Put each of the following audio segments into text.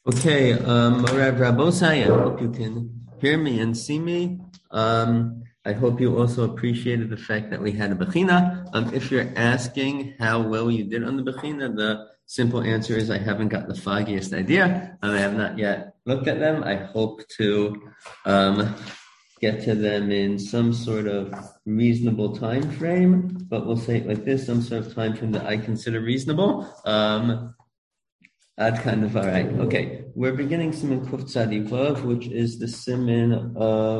Okay, Rav Rabosai, I hope you can hear me and see me. I hope you also appreciated the fact that we had a Bechina. If you're asking how well you did on the Bechina, the simple answer is I haven't got the foggiest idea. I have not yet looked at them. I hope to get to them in some sort of reasonable time frame, but we'll say it like this, some sort of time frame that I consider reasonable. That's kind of all right. Okay, we're beginning Siman Kuf Tzadi Vav, which is the Siman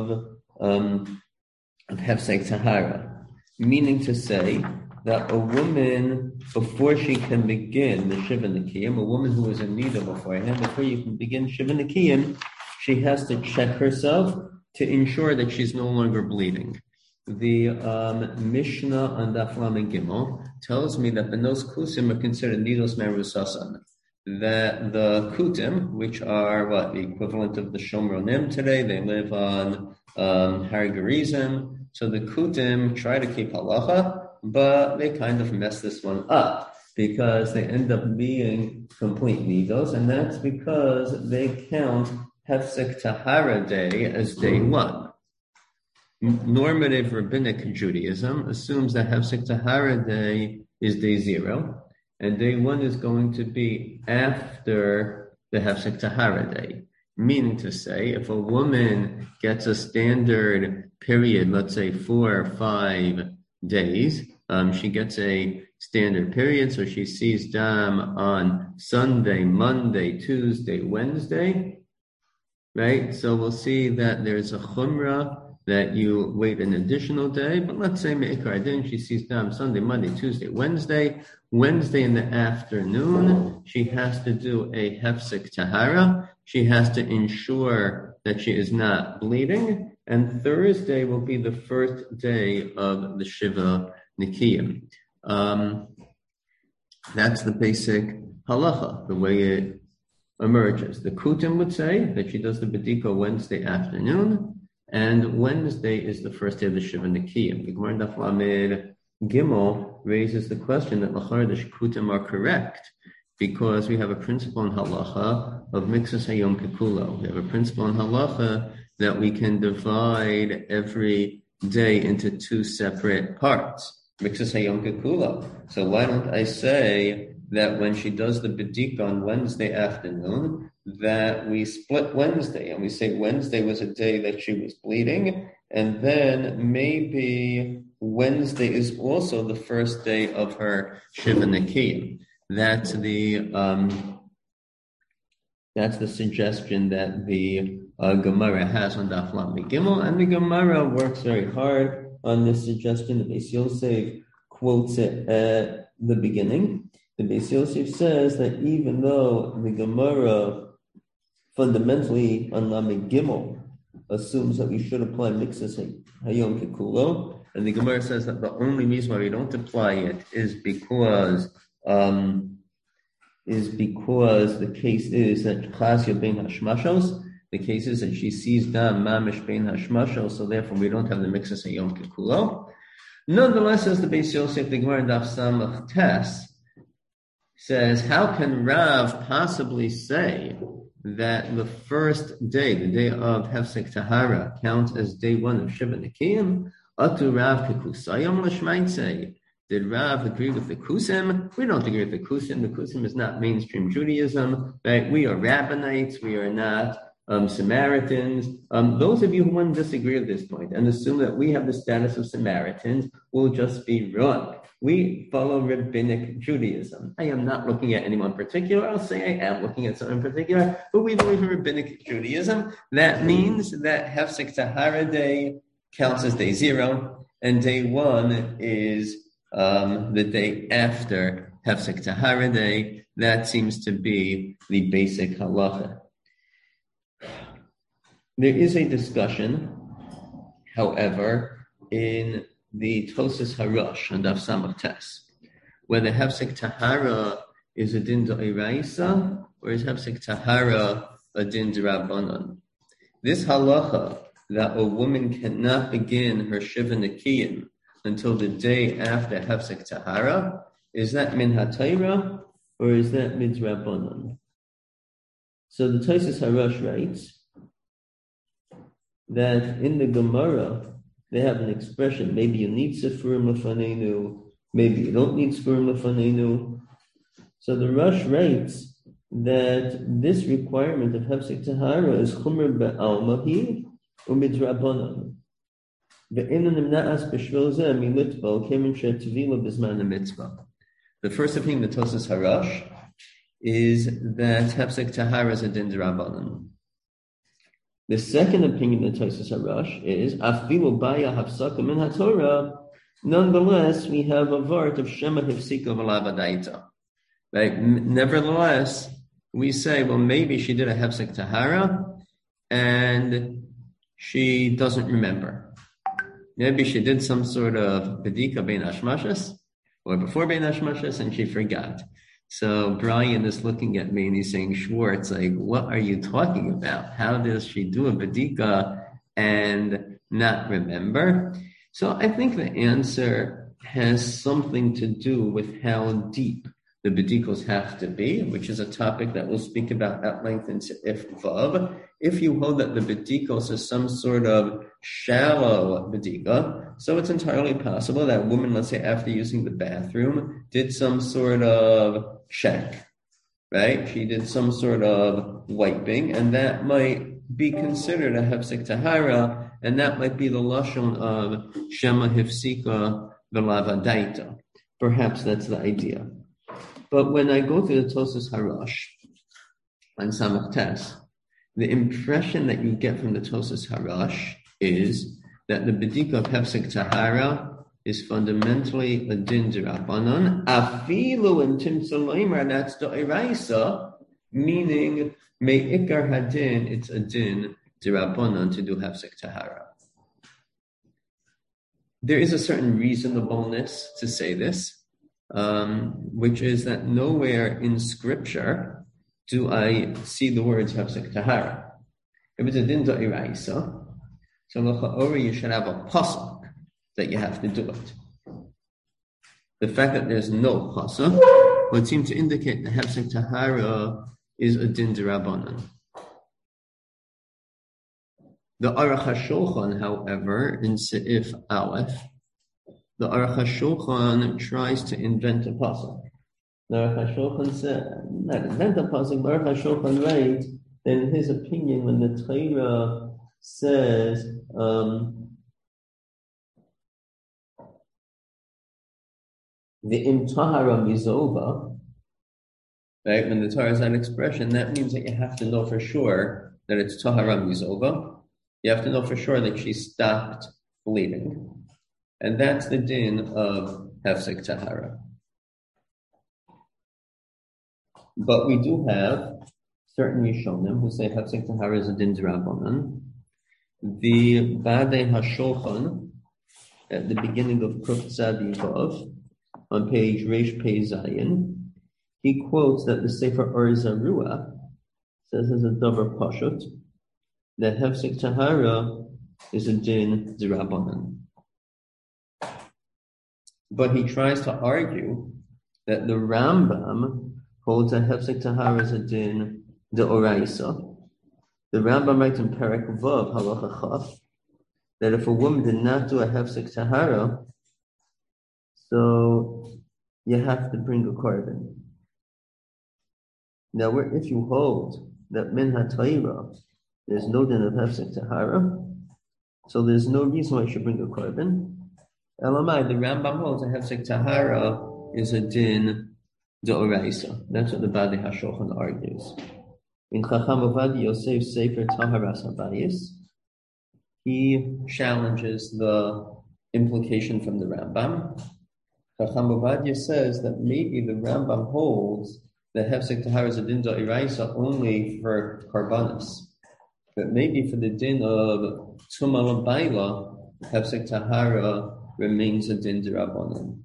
of Hefsek Tahara, meaning to say that a woman, before she can begin the Shiva Nikiyim, a woman who is in Nida beforehand, before you can begin Shiva Nikiyim, she has to check herself to ensure that she's no longer bleeding. The Mishnah on Daf Lamed Gimel tells me that the Nos Kusim are considered Nidos Merusasan. That the Kutim, which are the equivalent of the Shomronim today, they live on Har Gerizim. So the Kutim try to keep halacha, but they kind of mess this one up because they end up being complete nidos, and that's because they count Hefsek Tahara Day as day one. Normative Rabbinic Judaism assumes that Hefsek Tahara Day is day zero, and day one is going to be after the Hefsek Tahara Day. Meaning to say, if a woman gets a standard period, let's say 4 or 5 days, she gets a standard period, so she sees Dam on Sunday, Monday, Tuesday, Wednesday, right? So we'll see that there's a chumrah that you wait an additional day, but let's say Me'ikar Adin, she sees Dam Sunday, Monday, Tuesday, Wednesday. Wednesday in the afternoon, she has to do a Hefsek Tahara. She has to ensure that she is not bleeding. And Thursday will be the first day of the Shiva Nikiyim. That's the basic halacha, the way it emerges. The Kutim would say that she does the B'dika Wednesday afternoon, and Wednesday is the first day of the Shiva Nikiyim. The Gemara Daf Lamed Gimel raises the question that Lachar the Shkutim are correct because we have a principle in halacha of mixus hayom kekulo. We have a principle in halacha that we can divide every day into 2 separate parts. Mixus hayom kekulo. So why don't I say that when she does the bedika on Wednesday afternoon, that we split Wednesday and we say Wednesday was a day that she was bleeding, and then maybe Wednesday is also the first day of her Shiva Nikiyim. That's the suggestion that the Gemara has on Daf Lamed Gimel, and the Gemara works very hard on this suggestion. The Beis Yosef quotes it at the beginning. The Beis Yosef says that even though the Gemara fundamentally on Lamed Gimel assumes that we should apply mixus hayom kekulo, and the Gemara says that the only reason why we don't apply it is because the case is that chasya bein hashmashos. The case is that she sees dam mamish bein hashmashos, so therefore we don't have the mixus hayom kekulo. Nonetheless, as the Beis Yosef, the Gemara Daf Samach Tes says, how can Rav possibly say that the first day, the day of Hefsek Tahara, counts as day one of Shiva Nikiyim? Atu Rav Kekusayim Lashmaitse. Did Rav agree with the Kusim? We don't agree with the Kusim. The Kusim is not mainstream Judaism. Right? We are Rabbinites. We are not Samaritans. Those of you who want to disagree at this point and assume that we have the status of Samaritans will just be wrong. We follow Rabbinic Judaism. I am not looking at anyone particular. I'll say I am looking at someone particular, but we believe in Rabbinic Judaism. That means that Hefsek Tahara Day counts as day zero, and day one is the day after Hefsek Tahara Day. That seems to be the basic halacha. There is a discussion, however, in the Tosis Harosh and Daf Samach Tes, whether Hefsek Tahara is a din d'oraisa or is Hefsek Tahara a din d'Rabbanan. This halacha that a woman cannot begin her Shiva Nikiyim until the day after Hefsek Tahara, is that min haTorah or is that midrabanan? So the Tosfos Harash writes that in the Gemara, they have an expression, maybe you need Sefurim Lefanenu, maybe you don't need Sefurim Lefanenu. So the Rush writes that this requirement of Hefsek Tahara is Chumr Be'almahi u'midrabanan. Ve'inu nimna'as b'shvil zeh militbo kemin she'tvila b'zman ha'mitzvah. The first opinion of the Tosfos Harash is that Hefsek Tahara is a din d'Rabbanan. The second opinion of the Tosfos Harash is Afilu Baya Hafsaka Min HaTorah. Nonetheless, we have a vart of Shema Hifsika V'Lavadaita. Right? Nevertheless, we say, well, maybe she did a Hefsek Tahara and she doesn't remember. Maybe she did some sort of Bedika Bein Hashmashas or before Bein Hashmashas and she forgot. So Brian is looking at me and he's saying, Schwartz, like, what are you talking about? How does she do a Bedika and not remember? So I think the answer has something to do with how deep the Bedikos have to be, which is a topic that we'll speak about at length in Seif Vav. If you hold that the Bedikos is some sort of shallow Bedika, so it's entirely possible that a woman, let's say after using the bathroom, did some sort of check, right? She did some sort of wiping, and that might be considered a Hefsek Tahara, and that might be the Lashon of Shema Hifsika V'Lavadaita. Perhaps that's the idea. But when I go to the Tosfos Harash and Samach Tes, the impression that you get from the Tosfos Harash is that the Bedika of Hefsek Tahara is fundamentally a din d'Rabbanan. Afilu in Timtzaloimer, that's the Eraisa, meaning me'ikar hadin, it's a din d'Rabbanan to do Hefsek Tahara. There is a certain reasonableness to say this, which is that nowhere in Scripture do I see the words Hefsek Tahara. If it's a din d'Oraisa, so l'cha'ora you should have a pasuk that you have to do it. The fact that there's no pasuk would seem to indicate that Hefsek Tahara is a din d'Rabbanan. The Aruch HaShulchan, however, in Seif Aleph, the Aruch HaShulchan tries to invent a pasuk. The Aruch HaShulchan said, not invent a pasuk, but Aruch HaShulchan writes that in his opinion, when the Torah says, the im tahara mizova, right? When the Torah is an expression, that means that you have to know for sure that it's tahara mizova. You have to know for sure that she stopped bleeding. And that's the din of Hefsek Tahara. But we do have certain Yishonim who say Hefsek Tahara is a din d'Rabbanan. The Badei HaShulchan, at the beginning of Kuf Tzadi Vav, on page Reish Pei Zayin, he quotes that the Sefer Or Zarua says as a davar pashut that Hefsek Tahara is a din d'Rabbanan. But he tries to argue that the Rambam holds that Hefsek Tahara is a din d'Oraisa. The Rambam writes in Perek Vav, Halacha Chaf, that if a woman did not do a Hefsek Tahara, so you have to bring a korban. Now, if you hold that min ha-Torah, there's no din of Hefsek Tahara, so there's no reason why you should bring a korban. Elamai, the Rambam holds that Hefsek Tahara is a din d'Oraisa. That's what the Badei HaShulchan argues. In Chacham Ovadia Yosef Sefer Taharas Habayis, he challenges the implication from the Rambam. Chacham Ovadia says that maybe the Rambam holds that Hefsek Tahara is a din d'Oraisa only for Karbanis. But maybe for the din of Tumah L'Bayla, Hefsek Tahara remains a din d'Rabbanan.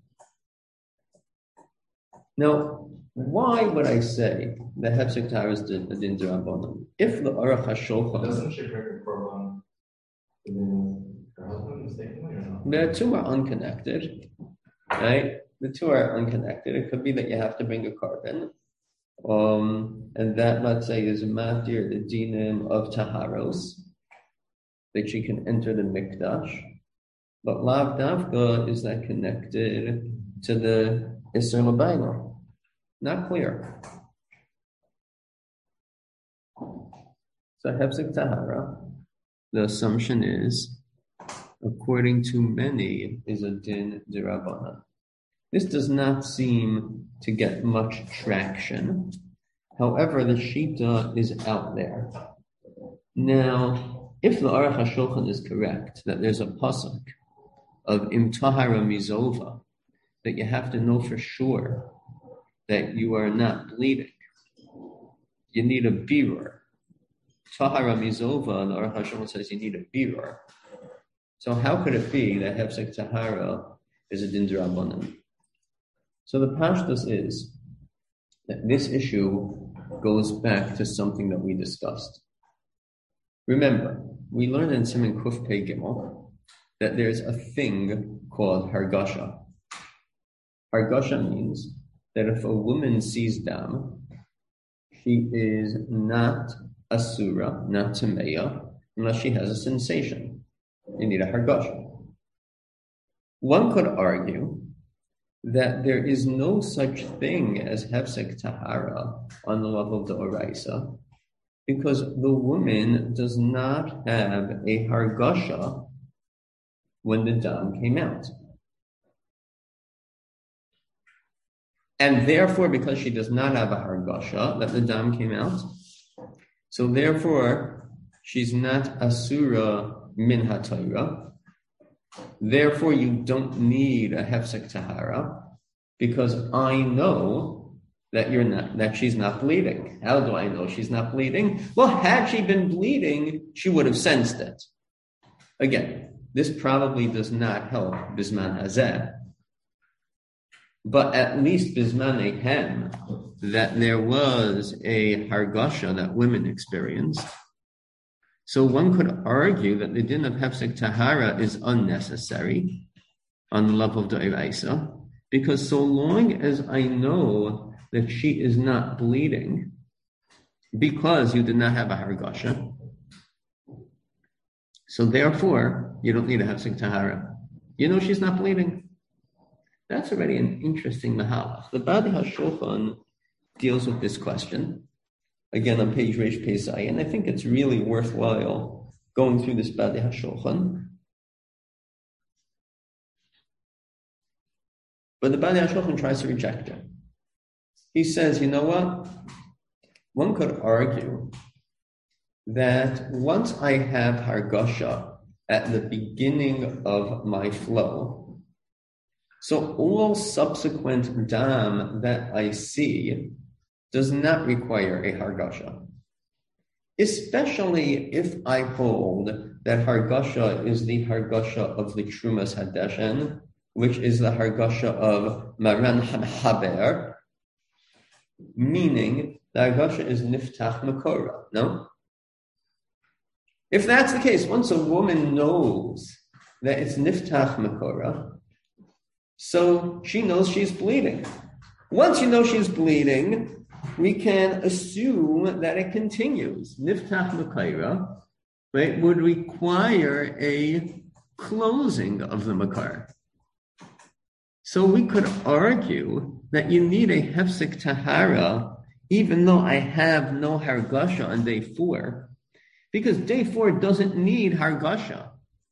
Now, why would I say that Hefsek Tahara is a din d'Rabbanan? If the Aruch HaShulchan... Doesn't she bring a korban to her husband mistakenly or not? The two are unconnected, right? The two are unconnected. It could be that you have to bring a korban. and that, let's say, is matir the dinim of taharos, that she can enter the mikdash, but lav davka is that connected to the Isser L'Baila? Not clear. So hefsek tahara, the assumption is, according to many, is a din d'Rabbanan. This does not seem to get much traction. However, the Shita is out there. Now, if the Aruch HaShulchan is correct, that there's a pasuk of im tahara mizova, that you have to know for sure that you are not bleeding, you need a birur. Tahara mizova, and the Aruch HaShulchan says you need a birur. So how could it be that hefsek tahara is a din d'Rabbanan? So the pashtus is that this issue goes back to something that we discussed. Remember, we learned in Siman Kuf Pei Gimel that there's a thing called hargasha. Hargasha means that if a woman sees dam, she is not asura, not tameya, unless she has a sensation. You need a hargasha. One could argue that there is no such thing as hefsek tahara on the level of the oraisa, because the woman does not have a hargasha when the dam came out. And therefore, because she does not have a hargasha that the dam came out, so therefore she's not asura min hatayra. Therefore, you don't need a hefsek tahara, because I know that she's not bleeding. How do I know she's not bleeding? Well, had she been bleeding, she would have sensed it. Again, this probably does not help bisman hazeh, but at least bisman ehem, that there was a hargasha that women experienced. So one could argue that the din of hefsek tahara is unnecessary on the level of the Oraisa, because so long as I know that she is not bleeding, because you did not have a hargasha, so therefore you don't need a hefsek tahara. You know she's not bleeding. That's already an interesting mahalach. The Badi HaShulchan deals with this question. Again, on page Reish Pesai, and I think it's really worthwhile going through this Badi HaShulchan. But the Badi HaShulchan tries to reject it. He says, you know what? One could argue that once I have hargasha at the beginning of my flow, so all subsequent dam that I see does not require a hargasha. Especially if I hold that hargasha is the hargasha of the Trumas Hadeshen, which is the hargasha of Maran HaMahaber, meaning the hargasha is niftach makora, no? If that's the case, once a woman knows that it's niftach makora, so she knows she's bleeding. Once you know she's bleeding, we can assume that it continues. Niftach Makaira, right, would require a closing of the Makar. So we could argue that you need a hefsek tahara, even though I have no hargasha on day 4, because day 4 doesn't need hargasha.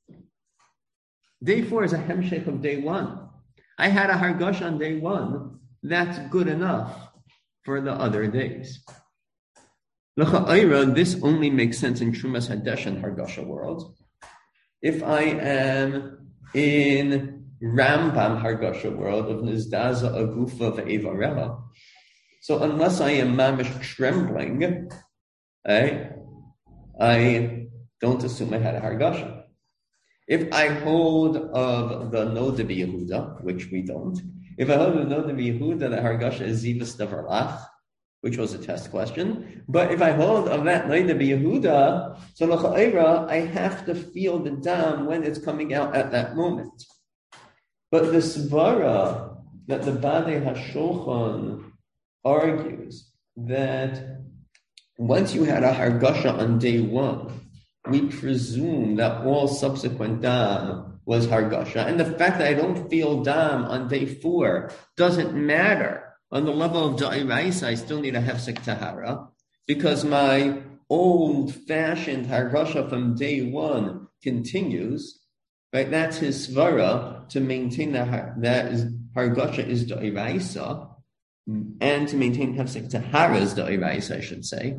Day 4 is a hemshech of day 1. I had a hargasha on day 1. That's good enough for the other days. L'cha'ira, this only makes sense in Trumas Hadeshen Hargasha world. If I am in Rambam Hargasha world of Nizdaza Agufa Ve'evarela, so unless I am mamish trembling, I don't assume I had a Hargasha. If I hold of the Noda B'Yehuda, which we don't, if I hold of the Noda B'Yehuda, the Hargasha is Zivas Davarlach, which was a test question. But if I hold of that Noda B'Yehuda, so l'cha'ira, I have to feel the dam when it's coming out at that moment. But the svara that the Badi HaShulchan argues that once you had a hargasha on day one, we presume that all subsequent dam was hargasha. And the fact that I don't feel dam on day 4 doesn't matter. On the level of da'iraisa, I still need a hefsek tahara because my old-fashioned hargasha from day 1 continues. Right? That's his svara to maintain that hargasha is da'iraisa and to maintain hefsek tahara is da'iraisa, I should say.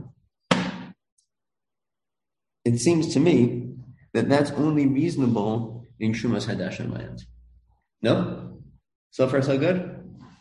It seems to me that that's only reasonable in Shumas Hadashan land. No? So far, so good?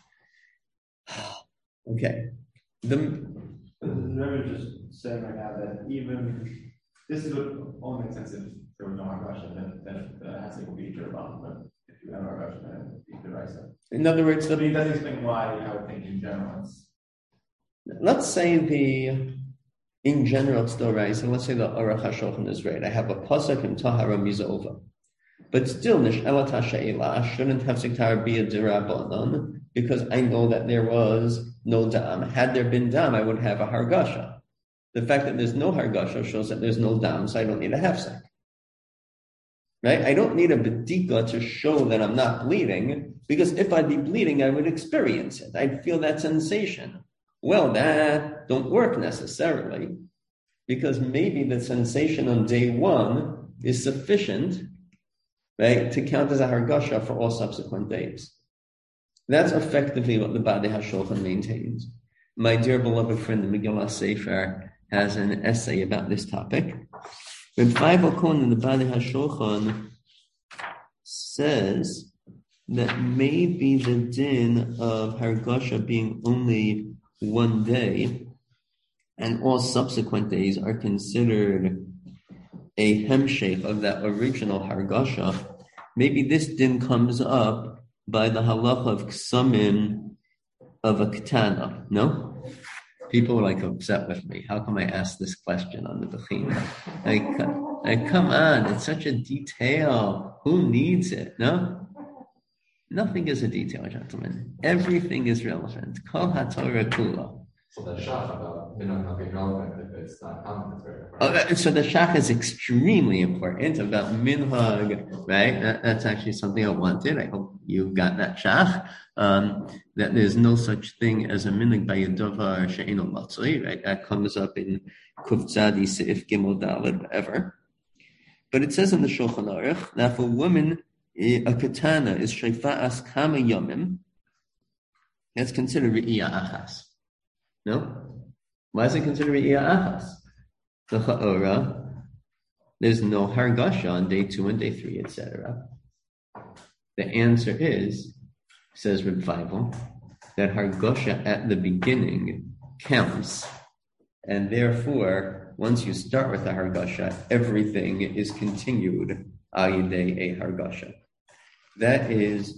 Okay. The Rebbe just said right now that even this would only make sense if there was no Hargasha, then the Hasek will be Jerubam, but if you have Hargasha, then it would be the Raisa. In other words, he doesn't explain why I would think in general it's. Let's say in general it's still right. So let's say the Aruch HaShulchan is right. I have a pasuk in Tahara Mizova. But still, Nish'elat HaShe'ila shouldn't have Siktar be a Dirabanan because I know that there was no Dam. Had there been Dam, I would have a Hargasha. The fact that there's no Hargasha shows that there's no Dam, so I don't need a Hefsek. Right? I don't need a Bedika to show that I'm not bleeding because if I'd be bleeding, I would experience it. I'd feel that sensation. Well, that don't work necessarily because maybe the sensation on day 1 is sufficient, right, to count as a hargasha for all subsequent days. That's effectively what the Badei HaShulchan maintains. My dear beloved friend, the Megillah Sefer, has an essay about this topic. Reb Chaim Okon in the Badei HaShulchan says that maybe the din of hargasha being only 1 day and all subsequent days are considered a hemshech of that original hargasha. Maybe this din comes up by the halacha of ksamim of a ketana. No? People are like upset with me. How come I ask this question on the Bechina? Like, come on, it's such a detail. Who needs it? No? Nothing is a detail, gentlemen. Everything is relevant. Kol haTorah kula. So the shach about not being relevant if it's not common is very important. So the shach is extremely important about minhag, right? That's actually something I wanted. I hope you got that shach. That there's no such thing as a minhag by Yadavar she'eno matzoi, right? That comes up in Kuf Tzadi Seif Gimel Daled, whatever. But it says in the Shulchan Aruch that if a woman, a katana, is shayfa'as kama yomim, that's considered re'iyah achas. No? Why is it considered re'iyah achas? The cha'ora, there's no hargasha on day 2 and day 3, etc. The answer is, says Reb Feivel, that hargasha at the beginning counts, and therefore, once you start with a hargasha, everything is continued ayidei a hargasha. That is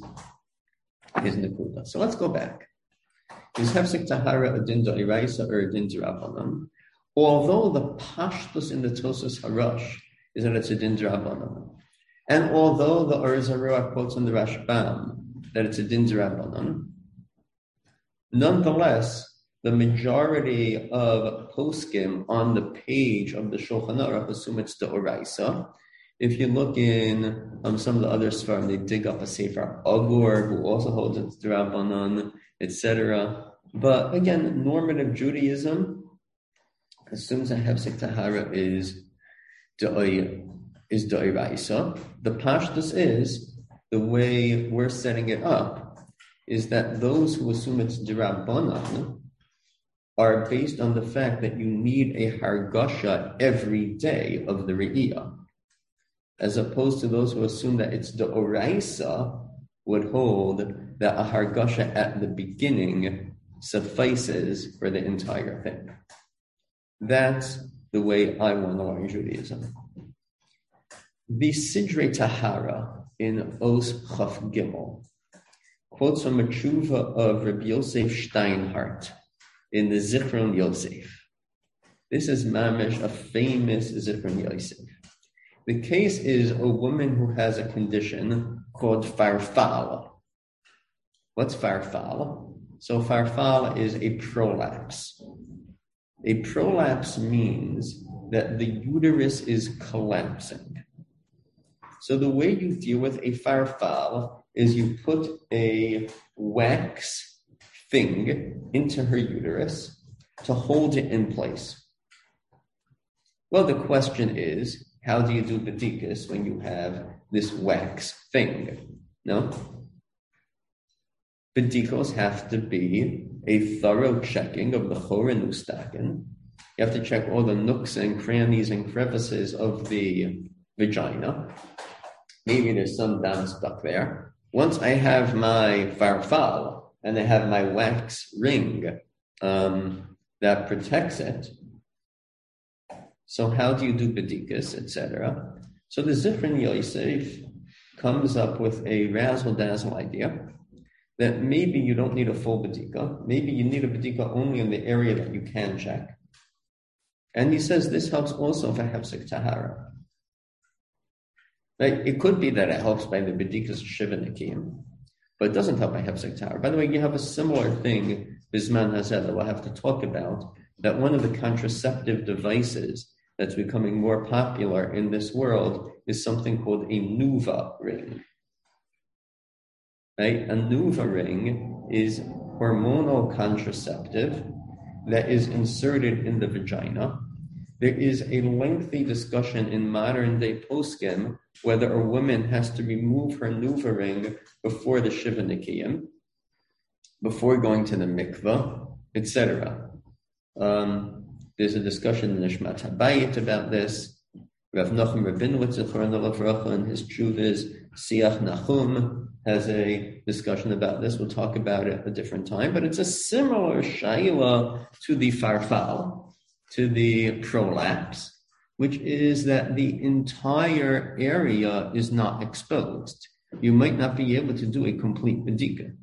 nekuda. So let's go back. Is hefsek tahara a din da'iraisa or a din d'Rabbanan? Although the pashtus in the Tosas Harash is that it's a din d'Rabbanan, and although the Or Zarua quotes on the Rashbam that it's a din d'Rabbanan, nonetheless, the majority of poskim on the page of the Shulchan Aruch assume it's the Oraisa. If you look in some of the other Sfarim, they dig up a Sefer Agur, who also holds it's D'Rabbanan, etc. But again, normative Judaism assumes that Hefsek Tahara is D'Oraisa. The Pashtus is, the way we're setting it up, is that those who assume it's D'Rabbanan are based on the fact that you need a Hargasha every day of the Re'iyah, as opposed to those who assume that it's the Oraisa would hold that a Hargasha at the beginning suffices for the entire thing. That's the way I want to learn Judaism. The Sidrei Tahara in Os Chaf Gimel quotes from a tshuva of Rabbi Yosef Steinhardt in the Zichron Yosef. This is mamish, a famous Zichron Yosef. The case is a woman who has a condition called farfal. What's farfal? So farfal is a prolapse. A prolapse means that the uterus is collapsing. So the way you deal with a farfal is you put a wax thing into her uterus to hold it in place. Well, the question is, how do you do bedikas when you have this wax thing? No? Bedikos have to be a thorough checking of the chor and ustakin. You have to check all the nooks and crannies and crevices of the vagina. Maybe there's some dam stuck there. Once I have my farfal and I have my wax ring that protects it, so how do you do bedikas, etc.? So the Zichron Yosef comes up with a razzle-dazzle idea that maybe you don't need a full bedika. Maybe you need a bedika only in the area that you can check. And he says this helps also if I have hefsek tahara. Right? It could be that it helps by the bedikas shiva nikiyim, but it doesn't help by hefsek tahara. By the way, you have a similar thing, Bisman Hazeh, that we'll have to talk about, that one of the contraceptive devices that's becoming more popular in this world is something called a Nuva ring. Right? A Nuva ring is hormonal contraceptive that is inserted in the vagina. There is a lengthy discussion in modern day poskim whether a woman has to remove her Nuva ring before the Shiva Nikiyim, before going to the mikvah, etc. There's a discussion in Nishmat Habayit about this. Rav Nachum Rabinowitz in his Chuvas Siach Nachum has a discussion about this. We'll talk about it at a different time, but it's a similar shaila to the farfal, to the prolapse, which is that the entire area is not exposed. You might not be able to do a complete bedika.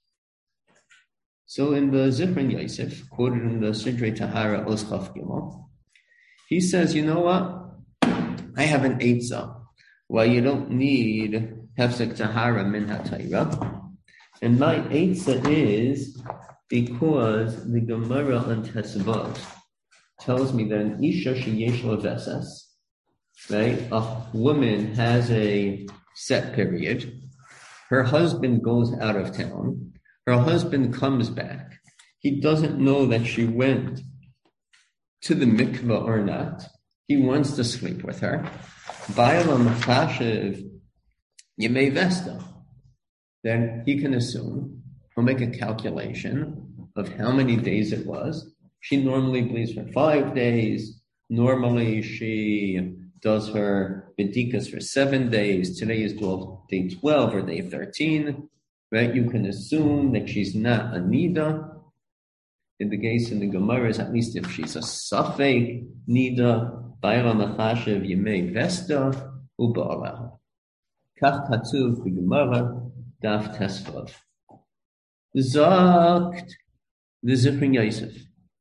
So in the Zichron Yosef, quoted in the Sidrei Tahara Oschaf Gimel, he says, you know what? I have an eitzah. Well, you don't need hefsek tahara min hatayra. And my eitzah is because the Gemara on Tesvot tells me that an isha sheyesh lo vesas, right? A woman has a set period. Her husband goes out of town. Her husband comes back. He doesn't know that she went to the mikvah or not. He wants to sleep with her. Ba'alam chashiv yemei vesta. Then he can assume, he'll make a calculation of how many days it was. She normally bleeds for 5 days. Normally she does her bedikas for 7 days. Today is day 12 or day 13. Right? You can assume that she's not a nida. In the case in the Gemara, at least if she's a safek nida, ba'ala machashev yemei vesta uba'ala. Kach katuv b'Gemara daf tesvav. Zakt the Zichron Yosef.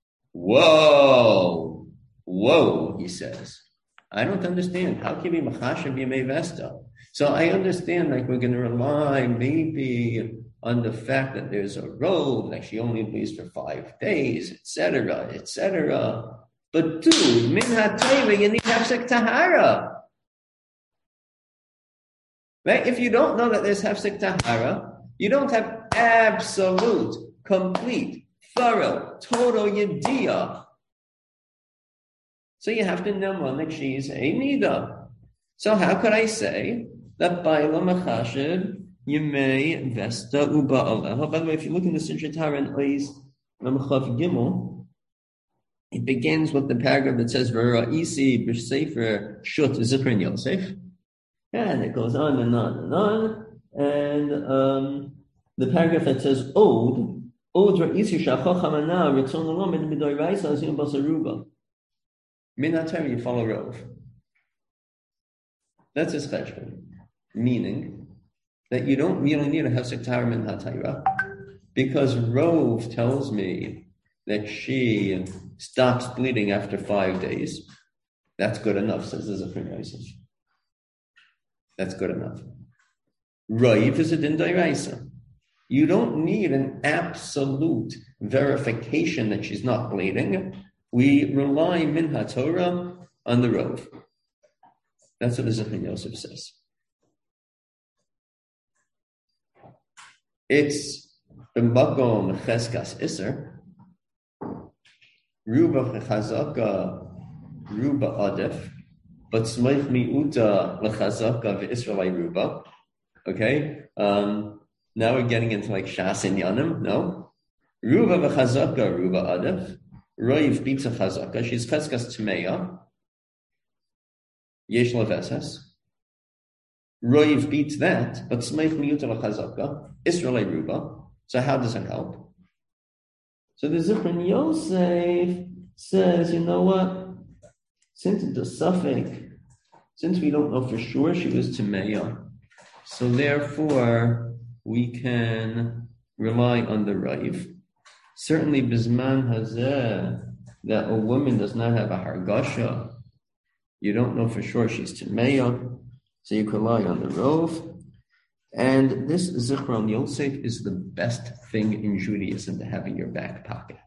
Whoa, he says. I don't understand. How can we machashev yemei vesta? So I understand, like, we're going to rely maybe on the fact that there's a robe, like she only bleeds for 5 days, etc., etc. But dude, min ha'tayva, you need hefsek tahara. Right? If you don't know that there's hefsek tahara, you don't have absolute, complete, thorough, total yediyah. So you have to know that she's a nida. So how could I say that Baila Machashed Yemei Vesta Uba Allah? By the way, if you look in the Sidrei Tahara and Ois Ramchav Gimel, it begins with the paragraph that says V'ra'isi b'sefer shut Zichron Yosef, and it goes on and on and on. And the paragraph that says Od Ra'isi Shachach Hamana Ritzon Alomed Midoraisa Azim Basaruba. Minatar, you follow Rov. That's his cheshbon, meaning that you don't really need a hefsek tahara min hatayra, because Rov tells me that she stops bleeding after 5 days. That's good enough, says the Zichron Yosef. That's good enough. Raiv is a din d'oraisa. You don't need an absolute verification that she's not bleeding. We rely min haTorah on the Rov. That's what the Zichron Yosef says. It's b'makom cheskas iser, ruba chazaka, ruba adef, but smoich miuta lechazaka v'Israelai ruba. Okay, now we're getting into like Shas and Yanim. No, ruba v'chazaka, ruba adef, roiv bitza chazaka. She's cheskas tmeya. Yesh levesas. Roiv beats that, but smeich miyuta l'chazaka, Israelai ruba. So how does it help? So the Zichron Yosef says, you know what? Since it's a suffix, since we don't know for sure she was Timeya, so therefore we can rely on the Raiv. Certainly, Bizman Hazeh, that a woman does not have a Hargasha. You don't know for sure she's Timeya. So you can rely on the Rov. And this Zichron Yosef is the best thing in Judaism to have in your back pocket.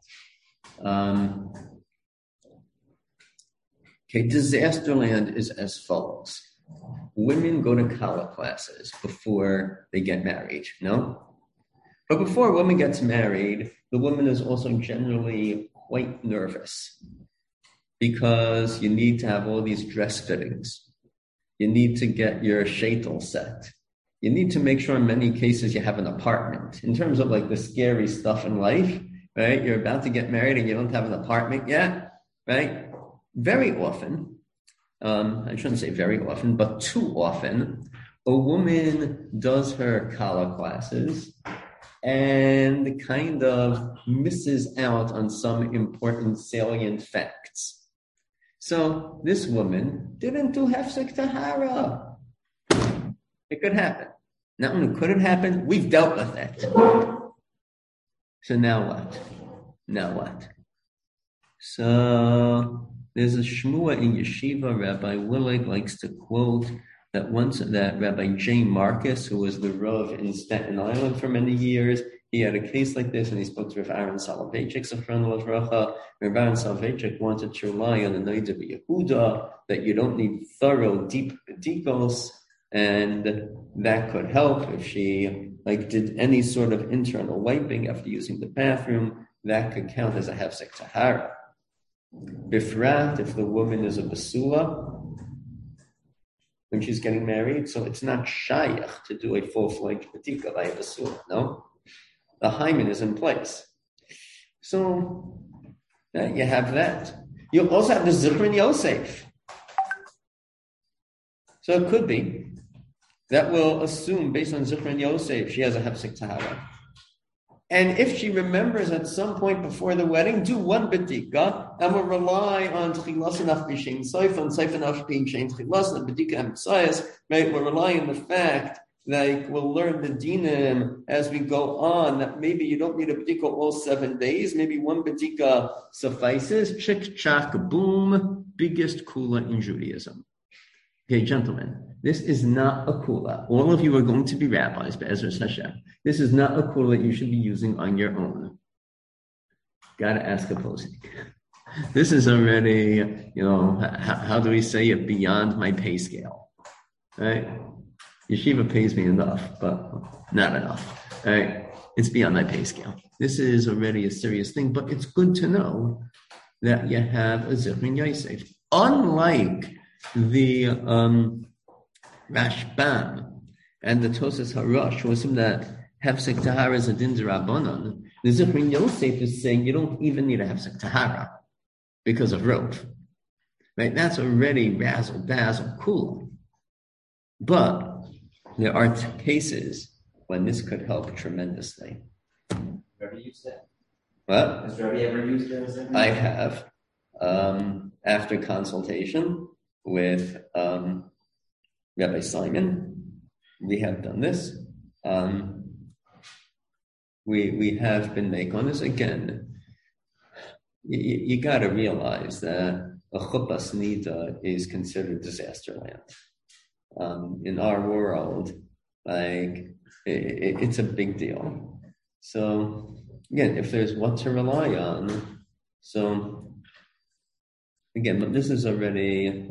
Okay, disaster land is as follows. Women go to Kala classes before they get married, no? But before a woman gets married, the woman is also generally quite nervous because you need to have all these dress fittings. You need to get your shaitel set. You need to make sure in many cases you have an apartment. In terms of like the scary stuff in life, right? You're about to get married and you don't have an apartment yet, right? Very often, I shouldn't say very often, but too often, a woman does her Kala classes and kind of misses out on some important salient facts. So this woman didn't do Hefsek Tahara. It could happen. Not only could it happen, we've dealt with it. So now what? So there's a shmua in yeshiva. Rabbi Willig likes to quote that Rabbi J. Marcus, who was the Rav in Staten Island for many years, he had a case like this, and he spoke to Rav Aaron Soloveitchik, Zechron Livracha. Rav Aaron Soloveitchik wanted to rely on the Noida B'Yehuda, that you don't need thorough, deep bedikos, and that could help if she did any sort of internal wiping after using the bathroom. That could count as a hefsek tahara. Bifrat, if the woman is a basula when she's getting married, so it's not shayach to do a full-fledged bedika by a basula. No, the hymen is in place. So you have that. You also have the Zichron Yosef. So it could be that will assume, based on Zichron Yosef, she has a hefsek tahara. And if she remembers at some point before the wedding, do one bedika, and we'll rely on tchilas enough b'shein soif, and soif enough being shein tchilas, and bedika emphasizes, right? We'll rely on the fact that we'll learn the dinim as we go on, that maybe you don't need a bedika all 7 days, maybe one bedika suffices. Chick, chak, boom, biggest kula in Judaism. Okay, gentlemen, this is not a kula. All of you are going to be rabbis, Be'ezras Hashem. This is not a kula that you should be using on your own. Got to ask a posik. This is already, how do we say it, beyond my pay scale, right? Yeshiva pays me enough, but not enough, right? It's beyond my pay scale. This is already a serious thing, but it's good to know that you have a Zichron Yosef. Unlike the Rashbam and the Tosas Harash, who assume that Hefsek Tahara is a din d'Rabbanan, the Zichron Yosef is saying you don't even need a Hefsek Tahara because of Rov. Right? That's already razzle dazzle cool. But there are cases when this could help tremendously. Ever used it? What? Has Rabbi ever used it? I have. After consultation with Rabbi Simon, we have done this. We have been making on this again. You got to realize that a chuppahs nida is considered disaster land. In our world, it's a big deal. So again, if there's what to rely on, so Again, but this is already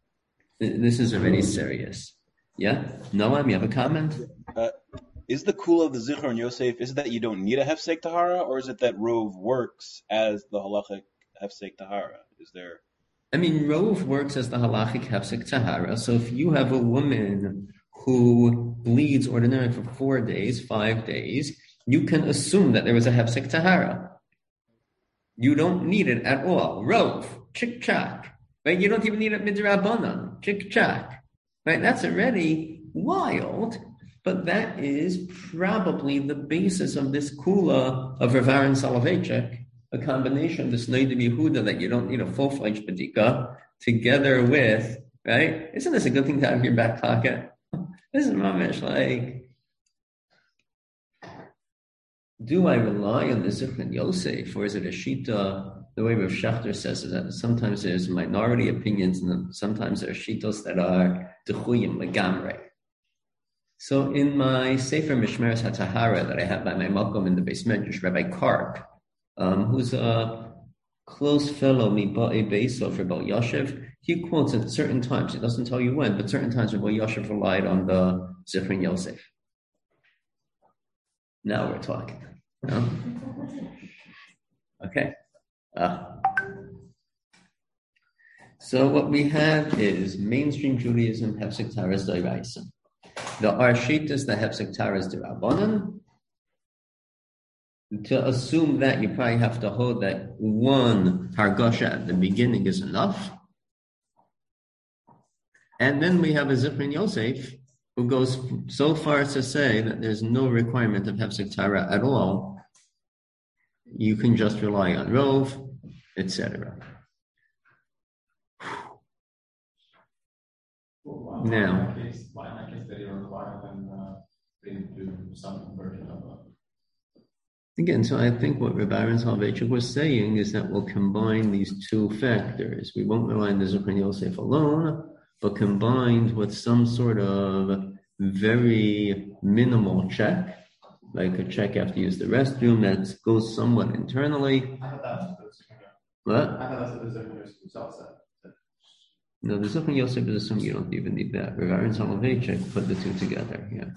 serious. Yeah? Noam, you have a comment? Is the kula of the Zichron Yosef, is it that you don't need a hefsek tahara, or is it that Rove works as the halachic hefsek tahara? Is there... Rove works as the halachic hefsek tahara. So if you have a woman who bleeds ordinarily for 4 days, 5 days, you can assume that there was a hefsek tahara. You don't need it at all. Rove, chick-chack. Right? You don't even need it midrabanan, chick-chack. Right? That's already wild. But that is probably the basis of this kula of Rav Aaron Soloveitchik, a combination of this Noidim Yehuda that you don't need a full-fledged bedika, together with, right? Isn't this a good thing to have in your back pocket? This is mamish like, do I rely on the Zichron Yosef, or is it a shita? The way Rav Shachter says is that sometimes there's minority opinions, and sometimes there are shitos that are dechuyim legamrei. So in my Sefer Mishmeres HaTahara that I have by my makom in the Beis Medrash, Rabbi Karp, who's a close fellow, Miba'i Beiso for Bal Yoshev, he quotes at certain times, it doesn't tell you when, but certain times Bal Yoshev relied on the Zichron Yosef. Now we're talking. No? Okay. So what we have is mainstream Judaism, Hefsek Taras D'Oraisa. The Arshitas, the Hefsek Taras D'Rabbanan. To assume that, you probably have to hold that one Hargosha at the beginning is enough. And then we have a Zichron Yosef who goes so far as to say that there's no requirement of Hefsek Tara at all. You can just rely on Rove, etc. Now, why in that case did he require them to do some version of it? Again, so I think what Rabbi Aaron Soloveitchik was saying is that we'll combine these two factors. We won't rely on the Zichron Yosef alone, but combined with some sort of very minimal check, like a check after you use the restroom that goes somewhat internally. I thought that was What? I thought that's what the Zichron Yosef himself said. No, the Zichron Yosef is assuming you don't even need that. Rabbi Aaron Soloveitchik put the two together, yeah.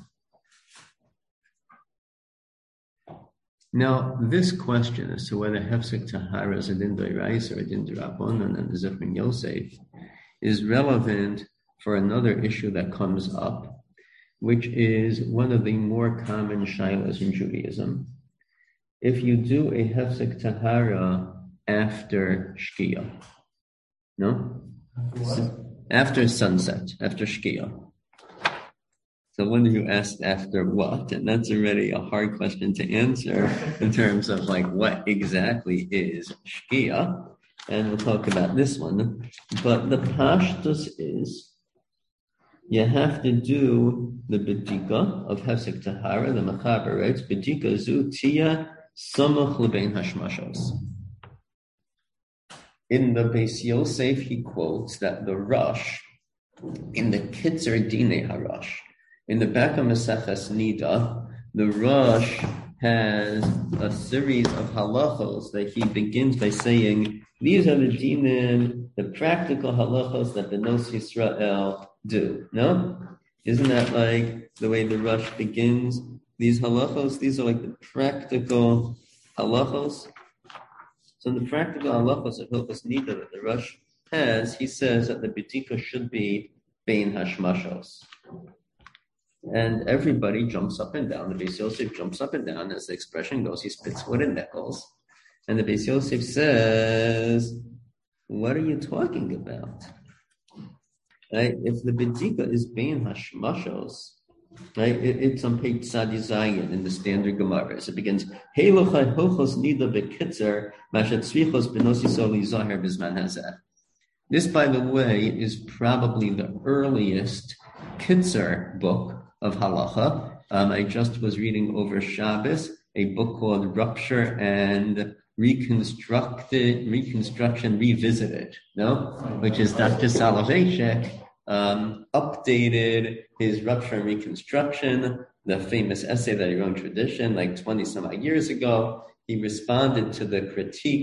Now, this question as to whether Hefsek Tahara is a din d'oraisa or a din d'Rabbanan and the Zichron Yosef is relevant for another issue that comes up, which is one of the more common shilas in Judaism. If you do a Hefsek Tahara after Shkia, no? After sunset, after Shkia. So when you asked after what, and that's already a hard question to answer in terms of like what exactly is Shkia, and we'll talk about this one. But the pashtus is you have to do the bedika of Hefsek Tahara, the Mechaber writes, bedika zu tia samach lebein hashmashos. In the Beis Yosef, he quotes that the Rosh, in the Kitzer Dinei HaRosh, in the back of Maseches Nida, the Rosh has a series of halachos that he begins by saying, these are the dinim, the practical halachos that the Nos Yisrael do. No? Isn't that like the way the Rosh begins? These halachos, these are like the practical halachos. So in the practical halachos of Hilchos Nida that the Rosh has, he says that the bedika should be bein hashmashos. And everybody jumps up and down. The Beis Yosef jumps up and down, as the expression goes. He spits wood and nickels. And the Beis Yosef says, what are you talking about? Right? If the bedika is bein hashmashos, right? It's on page Tzadi Zayin in the standard Gemara. So it begins, Heilochai hochos nida bekitzer mashat tzvichos benos yisrael yizahar bizman hazeh. This, by the way, is probably the earliest kitzer book of halacha. I just was reading over Shabbos a book called Rupture and Reconstruction Revisited, no? Which is Dr. Soloveitchik updated his Rupture and Reconstruction, the famous essay that he wrote in Tradition like 20 some odd years ago. He responded to the critiques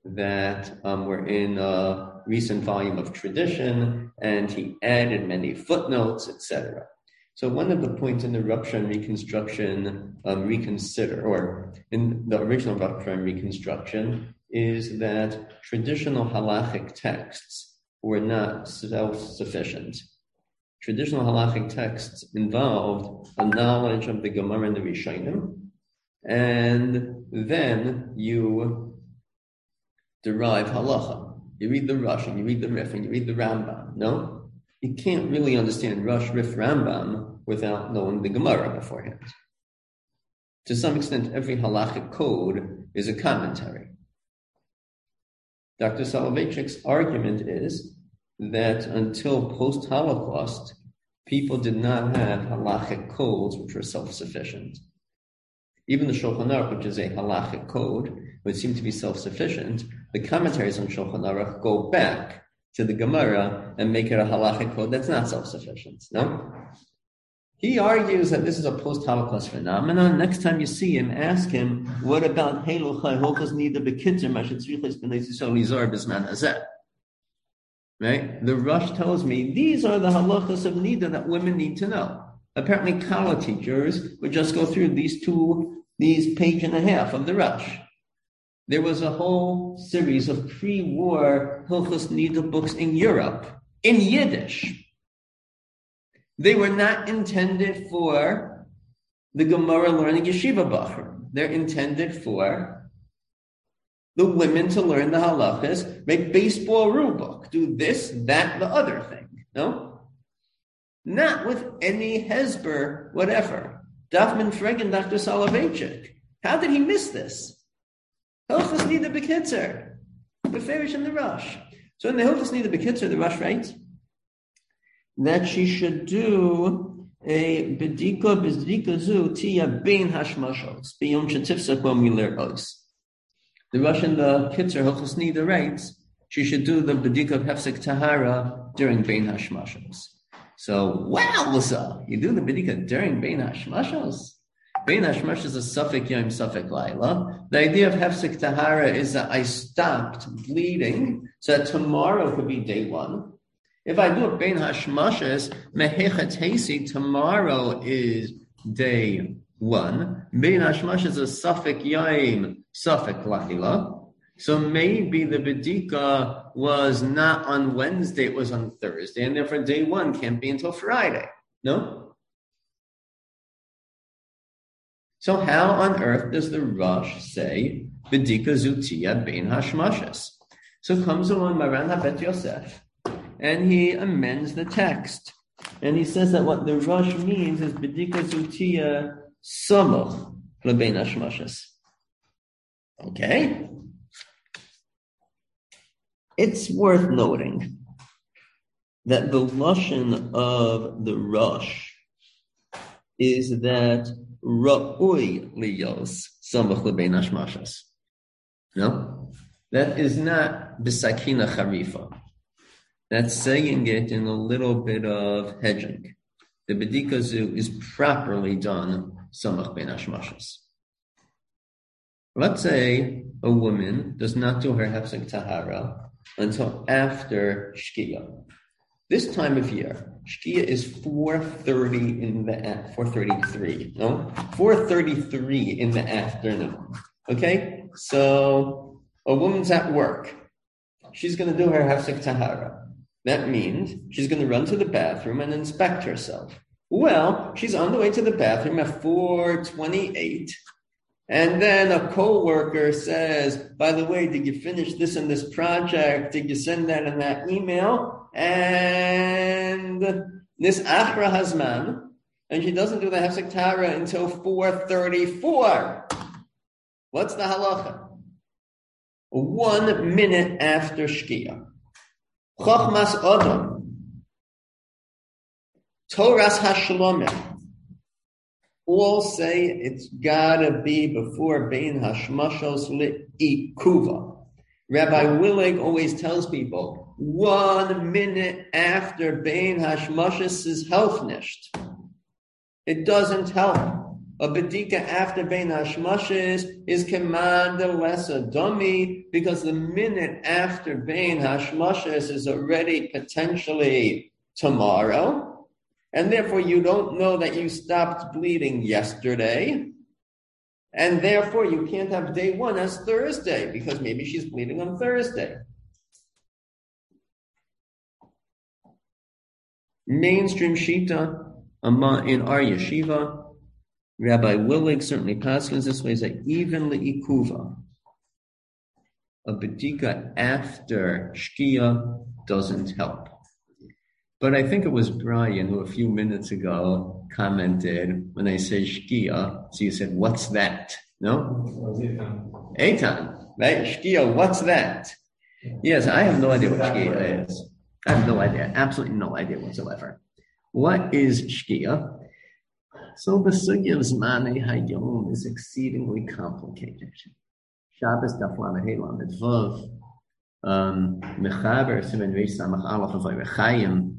that were in a recent volume of Tradition, and he added many footnotes, etc. So one of the points in the Rupture and Reconstruction or in the original Rupture and Reconstruction, is that traditional halachic texts were not self-sufficient. Traditional halachic texts involved a knowledge of the Gemara and the Rishonim, and then you derive halacha. You read the Rosh, and you read the Rif, and you read the Rambam. No? You can't really understand Rosh, Rif, Rambam without knowing the Gemara beforehand. To some extent, every halachic code is a commentary. Dr. Soloveitchik's argument is that until post-Holocaust, people did not have halachic codes which were self-sufficient. Even the Shulchan Aruch, which is a halachic code, would seem to be self-sufficient. The commentaries on Shulchan Aruch go back to the Gemara and make it a halachic code that's not self-sufficient. No? He argues that this is a post-Holocaust phenomenon. Next time you see him, ask him, what about right? The Rosh tells me, these are the halachas of Nida that women need to know. Apparently, college teachers would just go through these page and a half of the Rosh. There was a whole series of pre-war Hilchos Nida books in Europe, in Yiddish. They were not intended for the Gemara learning yeshiva bachur. They're intended for the women to learn the halachas, make baseball rule book, do this, that, the other thing. No? Not with any hesber, whatever. Dafman Freg and Dr. Soloveitchik. How did he miss this? Hilchos Nida B'Kitzer, the Farish and the Rosh. So in the Hilchos Nida B'Kitzer, the Rosh writes that she should do a bedika zu tia bein hashmashos beyond shetifsa kwamiler os. The Rosh in the Kitzer Hilchos Nida writes she should do the bedika of hefsek tahara during bein hashmashos. So, wow, Lisa, you do the bedika during bein hashmashos? Bein hashmashos is a suffik yom, suffik laila. The idea of hefsek tahara is that I stopped bleeding so that tomorrow could be day one. If I do a bein hashmashos, mehechat hesi, tomorrow is day one. Bein hashmashos is a suffik yom, suffik laila. So maybe the bedika was not on Wednesday, it was on Thursday, and therefore day one can't be until Friday. No? So how on earth does the Rosh say bedika zutia bein hashmashos? So comes along Maran HaBet Yosef, and he amends the text. And he says that what the Rosh means is bedika zutia samuch lebein hashmashos. Okay? It's worth noting that the lashon of the Rosh is that ra'ui liyos samuch lebein hashmashos. No? That is not b'sakina charifa. That's saying it in a little bit of hedging. The bedika zu is properly done samuch bein hashmashos. Let's say a woman does not do her hefsek tahara until after Shkia. This time of year, Shkia is 4:30 in the 4:33. No, 4:33 in the afternoon. Okay, so a woman's at work. She's going to do her hefsek tahara. That means she's going to run to the bathroom and inspect herself. Well, she's on the way to the bathroom at 4:28. And then a co-worker says, by the way, did you finish this and this project? Did you send that in that email? And this achra hazman, and she doesn't do the hefsek tahara until 4:34. What's the halacha? 1 minute after shkia. Chochmas Odom. Toras Hashlomim. All say it's gotta be before Bein Hashmashos Li'ikuva. Rabbi Willig always tells people 1 minute after Bein Hashmashos is helfnisht. It doesn't help. A bedika after bein hashmashes is commander lesser dummy because the minute after bein hashmashes is already potentially tomorrow, and therefore you don't know that you stopped bleeding yesterday, and therefore you can't have day one as Thursday because maybe she's bleeding on Thursday. Mainstream Shita in our yeshiva, Rabbi Willig certainly paskins this way, is that even le'ikuva, a bedika after shkia doesn't help. But I think it was Brian who a few minutes ago commented when I said shkia, so you said, what's that? No? Eitan, right? Shkia, what's that? Yes, I have no idea what shkia is. I have no idea, absolutely no idea whatsoever. What is shkia? So the sugya of Zmanei Hayom is exceedingly complicated. Shabbos Daf Lamed Hey Lamed Vav, Mechaber Siman Reish Samach Aleph of Chaim.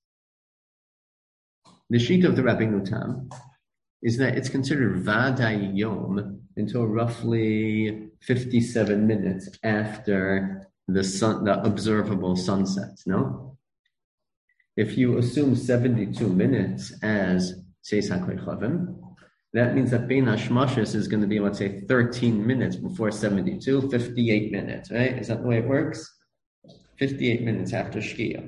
The sheet of the Rabbeinu Tam is that it's considered Vadai Yom until roughly 57 minutes after the observable sunset. No, if you assume 72 minutes as Seis HaKlei Chavim, that means that Bein Hashmashes is going to be, let's say, 13 minutes before 72, 58 minutes, right? Is that the way it works? 58 minutes after Shkia.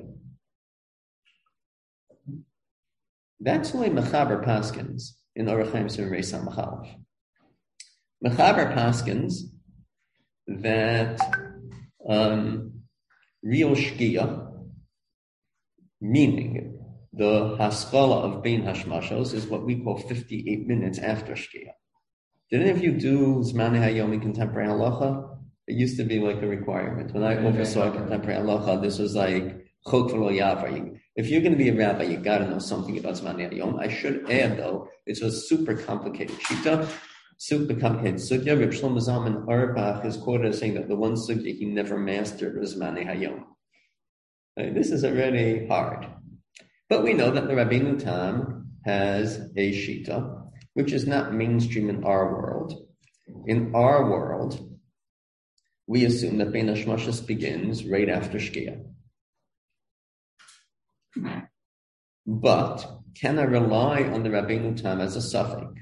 That's the way Mechaber paskins in Orach Chaim Siman Reish Samach Aleph. Mechaber paskins that real Shkia, meaning the haskalah of Bein Hashmashos, is what we call 58 minutes after Shkia. Did any of you do Zmanei Hayom in contemporary halacha? It used to be like a requirement. When I oversaw contemporary halacha, this was like chok v'lo yavar. If you're going to be a rabbi, you got to know something about Zmanei Hayom. I should add, though, it's a super complicated shita, super complicated sugya. Reb Shlomo Zalman Auerbach is quoted as saying that the one sugya he never mastered was Zmanei Hayom. This is already hard. But we know that the Rabbeinu Tam has a shita, which is not mainstream in our world. In our world, we assume that Bein Hashmashos begins right after Shkia. But can I rely on the Rabbeinu Tam as a suffix?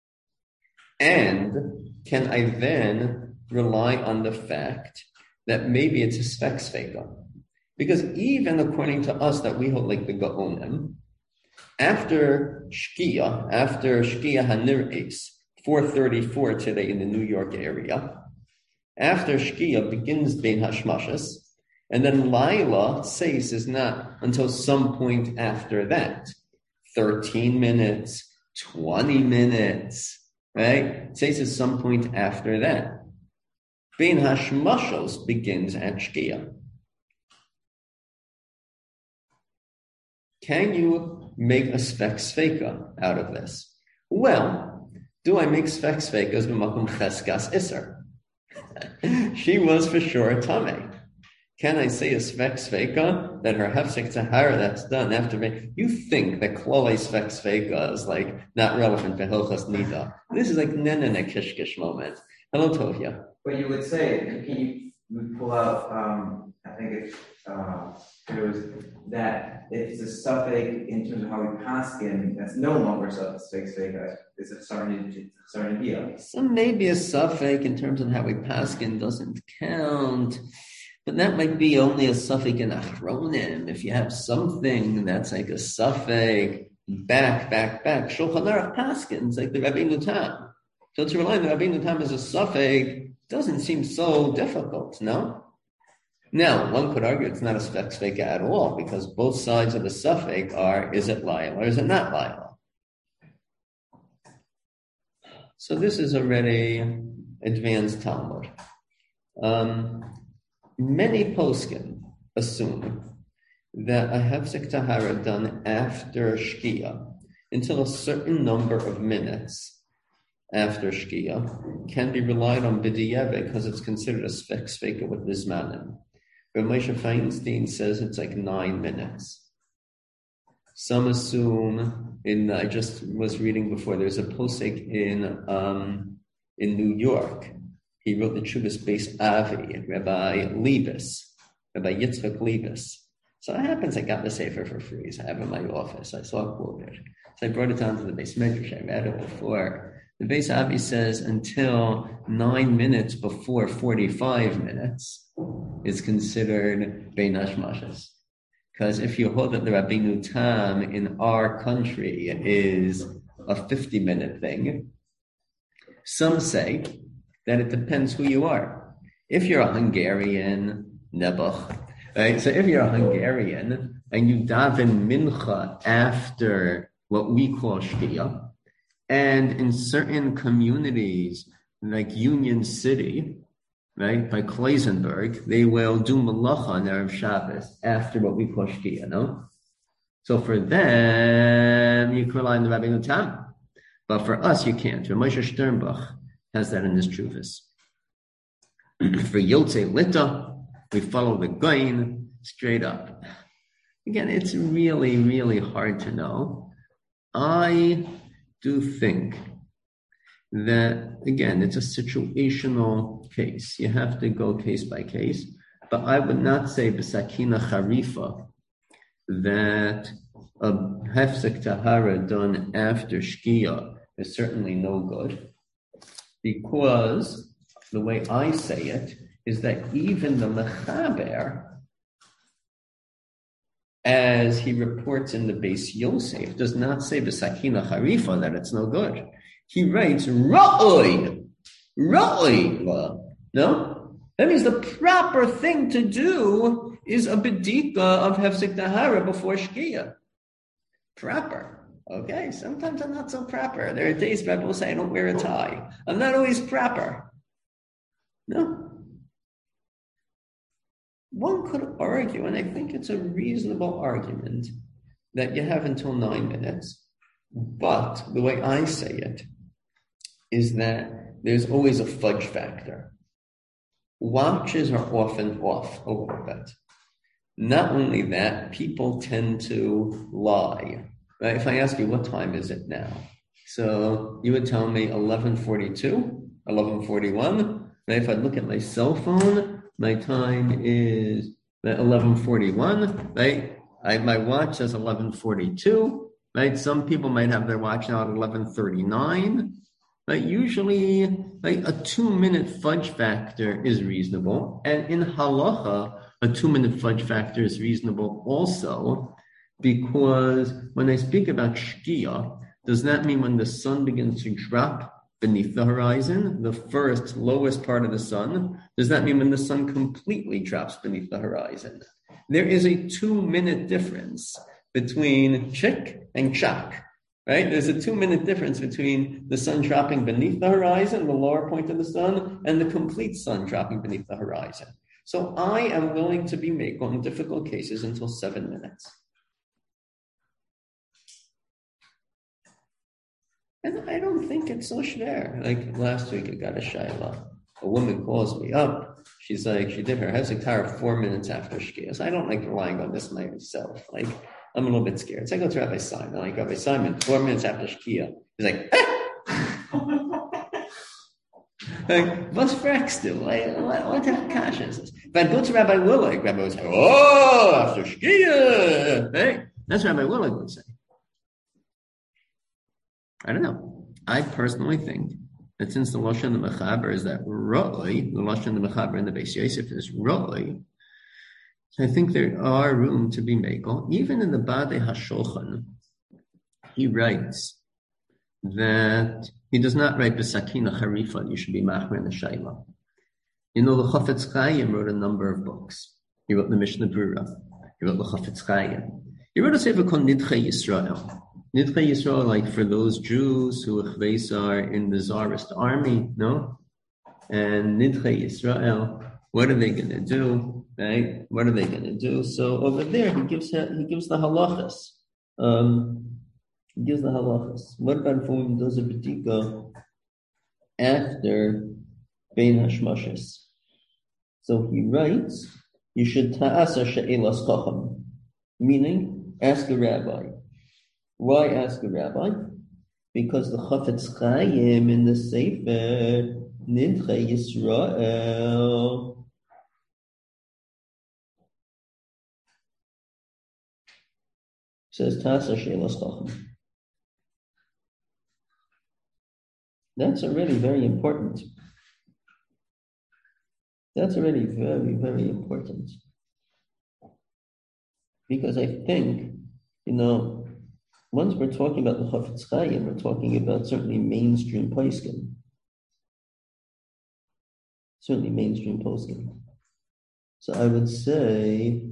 And can I then rely on the fact that maybe it's a svek sveka? Because even according to us that we hold like the Gaonim, after Shkia Hanir'es, 4:34 today in the New York area, after Shkia begins Bein Hashmashos, and then Laila Seis is not until some point after that. 13 minutes, 20 minutes, right? Seis is some point after that. Bein Hashmashos begins at Shkia. Can you make a svek sveka out of this? Well, do I make svek svekas b'makom cheskas iser? She was for sure a tameh. Can I say a svek sveka that her hefsek tahara that's done after me? You think that klolei svek sveka is like not relevant to hilchas nida? This is like nenene kishkish moment. Hello, Tovia. But you would say, can you pull out? I think it's there was that if it's a suffix in terms of how we paskin, that's no longer suffix. It's a sarnidia. So maybe a suffix in terms of how we paskin doesn't count. But that might be only a suffix in achronim. If you have something that's like a suffix back. Shulchan Aruch paskins like the Rabbeinu Tam. So to rely on the Rabbeinu Tam as a suffix doesn't seem so difficult, no? Now, one could argue it's not a svek at all because both sides of the suffix are, is it Laila or is it not Laila? So this is already advanced Talmud. Many poskim assume that a hefsek tahara done after Shkia until a certain number of minutes after Shkia can be relied on b'di'evek because it's considered a sveka with bismanim. But Moshe Feinstein says it's like 9 minutes. Some assume I just was reading before, there's a posek in New York. He wrote the Chuvas Beis Avi, Rabbi Yitzchak Leibus. So it happens I got the Sefer for free, so I have it in my office. I saw a quote there. So I brought it down to the Beis Medrash. I read it before. The Beis Avi says until 9 minutes before 45 minutes is considered Bein Hashmashas. Because if you hold that the Rabbeinu Tam in our country is a 50-minute thing, some say that it depends who you are. If you're a Hungarian, Nebuch, right? So if you're a Hungarian and you daven mincha after what we call Shkia, and in certain communities like Union City, right, by Klausenberg, they will do malacha on Erev Shabbos after what we call Shkia, no? So for them, you can rely on the Rabbeinu Tam. But for us, you can't. Moshe Sternbach has that in his Chuvas. For Yotzei Lita, we follow the Goin straight up. Again, it's really, really hard to know. I do think that, again, it's a situational case. You have to go case by case. But I would not say b'sakina charifa that a hefsek tahara done after shkia is certainly no good. Because the way I say it is that even the Mechaber, as he reports in the Beis Yosef, does not say b'sakina charifa that it's no good. He writes ra'oi. No? That means the proper thing to do is a bedika of hefsek tahara before shkia. Proper. Okay, sometimes I'm not so proper. There are days people will say I don't wear a tie. I'm not always proper. No. One could argue, and I think it's a reasonable argument, that you have until 9 minutes. But the way I say it is that there's always a fudge factor. Watches are often off a little bit. Not only that, people tend to lie. Right? If I ask you, what time is it now? So you would tell me 11:42, 11:41. Right? If I look at my cell phone, my time is 11:41. Right? My watch says 11:42. Right? Some people might have their watch now at 11:39. Right? Usually, like a 2-minute fudge factor is reasonable, and in halacha, a 2-minute fudge factor is reasonable also, because when I speak about shkia, does that mean when the sun begins to drop beneath the horizon, the first lowest part of the sun? Does that mean when the sun completely drops beneath the horizon? There is a 2-minute difference between chik and chak. Right? There's a 2-minute difference between the sun dropping beneath the horizon, the lower point of the sun, and the complete sun dropping beneath the horizon. So I am willing to be mekel in difficult cases until 7 minutes. And I don't think it's so schwer. Like last week, I got a shayla. A woman calls me up. She's like, she did her hefsek tahara 4 minutes after shkia. So I don't like relying on this myself. Like, I'm a little bit scared. So I go to Rabbi Simon. Like, Rabbi Simon, 4 minutes after shkia. He's like, like, what's fracks do? Like, what type of kasha is this? If I go to Rabbi Willig, Rabbi would say, oh, after shkia. Hey, that's what Rabbi Willig would say. I don't know. I personally think that since the Lashon of the Mechaber is that Ra'oi, the Lashon of the Mechaber in the Beis Yosef is Ra'oi, I think there are room to be mekel. Even in the Badei HaShulchan, he writes that he does not write b'sakina charifa, you should be machmer in the shayla. You know, the Chafetz Chaim wrote a number of books. He wrote the Mishnah Brura. He wrote the Chafetz Chaim. He wrote a sefer called Nidchei Yisrael. Nidchei Yisrael, like for those Jews who are in the Tsarist army, no? And Nidchei Yisrael, what are they going to do? Right? What are they going to do? So over there, he gives the halachas. He gives the halachas. What about if one does a bedika after Bein Hashmashis? So he writes, you should ta'asa she'elas chacham, meaning ask a rabbi. Why ask a rabbi? Because the Chafetz Chaim in the Sefer Nidchei Yisrael says Tasa Shelos Chacham. That's already very important. That's already very, very important. Because I think, once we're talking about the Chafetz Chaim, we're talking about certainly mainstream poskim. Certainly mainstream poskim. So I would say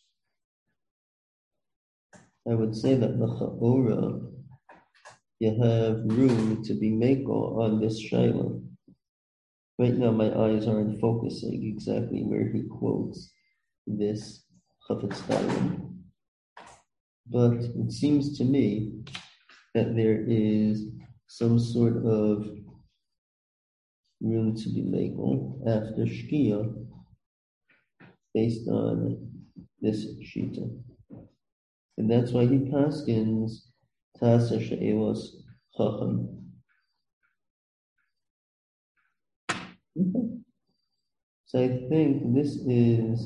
that the Cha'ora, you have room to be meko on this shayla. Right now, my eyes aren't focusing exactly where he quotes this Chafetz Chaim, but it seems to me that there is some sort of room to be meko after Shkia based on this shita, and that's why he paskins Tasa She'elos Chacham. Okay. So I think this is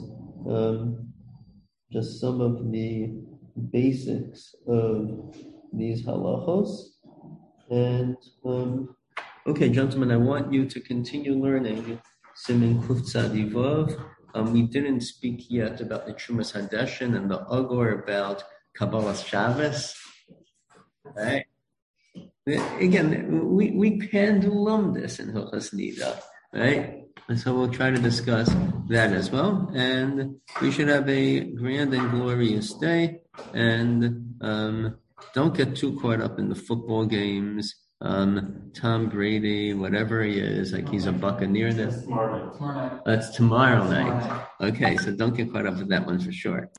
just some of the basics of these halachos. And okay, gentlemen, I want you to continue learning Siman Kuf Tzadi Vav. We didn't speak yet about the Trumas Hadeshin and the Agor about Kabbalas Shabbos. Right? Again, we pendulum this in Hilchos Nida, right? And so we'll try to discuss that as well. And we should have a grand and glorious day. And don't get too caught up in the football games. Tom Brady, whatever he is, like he's a Buccaneer. That's tomorrow night. Okay, so don't get caught up with that one for sure.